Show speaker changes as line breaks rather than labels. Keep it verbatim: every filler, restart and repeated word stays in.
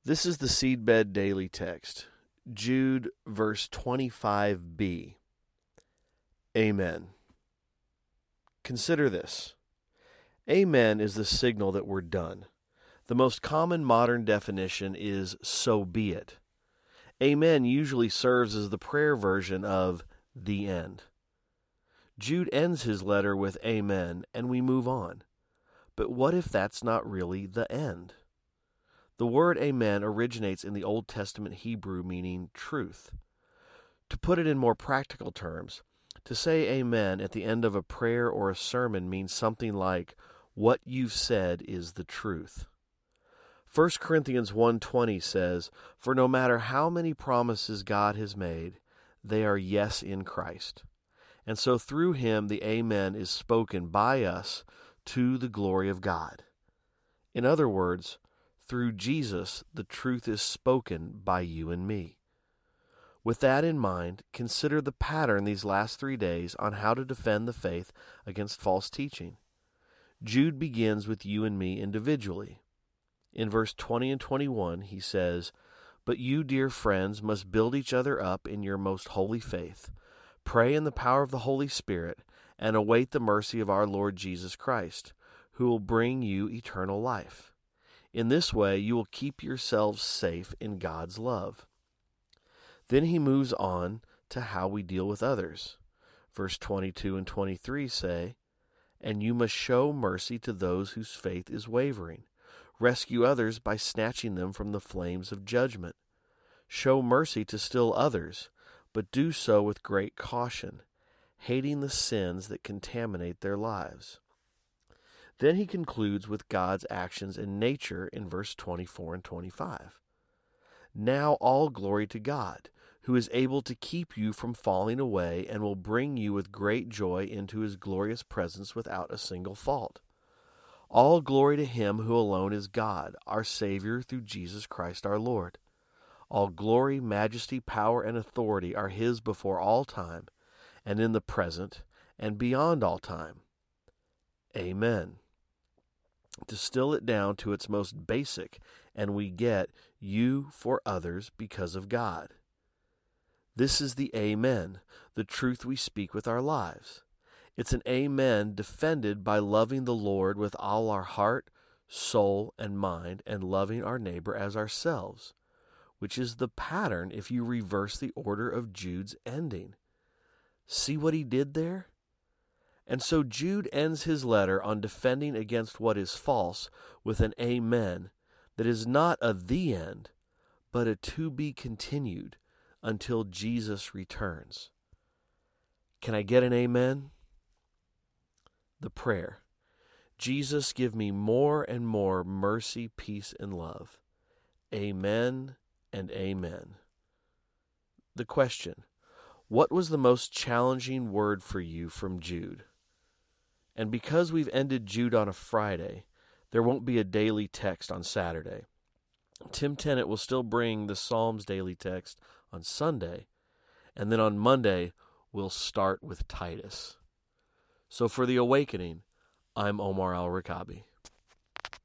This is the Seedbed Daily Text, Jude, verse twenty-five b. Amen. Consider this. Amen is the signal that we're done. The most common modern definition is so be it. Amen usually serves as the prayer version of the end. Jude ends his letter with amen, and we move on. But what if that's not really the end? The word amen originates in the Old Testament Hebrew meaning truth. To put it in more practical terms, to say amen at the end of a prayer or a sermon means something like, what you've said is the truth. First Corinthians one twenty says, "For no matter how many promises God has made, they are yes in Christ. And so through him the amen is spoken by us to the glory of God." In other words, through Jesus, the truth is spoken by you and me. With that in mind, consider the pattern these last three days on how to defend the faith against false teaching. Jude begins with you and me individually. In verse twenty and twenty-one, he says, "But you, dear friends, must build each other up in your most holy faith. Pray in the power of the Holy Spirit, and await the mercy of our Lord Jesus Christ, who will bring you eternal life. In this way, you will keep yourselves safe in God's love." Then he moves on to how we deal with others. Verse twenty-two and twenty-three say, "And you must show mercy to those whose faith is wavering. Rescue others by snatching them from the flames of judgment. Show mercy to still others, but do so with great caution, hating the sins that contaminate their lives." Then he concludes with God's actions and nature in verse twenty-four and twenty-five. "Now all glory to God, who is able to keep you from falling away and will bring you with great joy into his glorious presence without a single fault. All glory to him who alone is God, our Savior through Jesus Christ our Lord. All glory, majesty, power, and authority are his before all time, and in the present, and beyond all time. Amen." Distill it down to its most basic, and we get you for others because of God. This is the amen, the truth we speak with our lives. It's an amen defended by loving the Lord with all our heart, soul, and mind, and loving our neighbor as ourselves, which is the pattern if you reverse the order of Jude's ending. See what he did there? And so Jude ends his letter on defending against what is false with an amen that is not a the end, but a to be continued until Jesus returns. Can I get an amen? The prayer. Jesus, give me more and more mercy, peace, and love. Amen and amen. The question, what was the most challenging word for you from Jude? And because we've ended Jude on a Friday, there won't be a daily text on Saturday. Tim Tennant will still bring the Psalms daily text on Sunday, and then on Monday, we'll start with Titus. So for The Awakening, I'm Omar Al-Rakabi.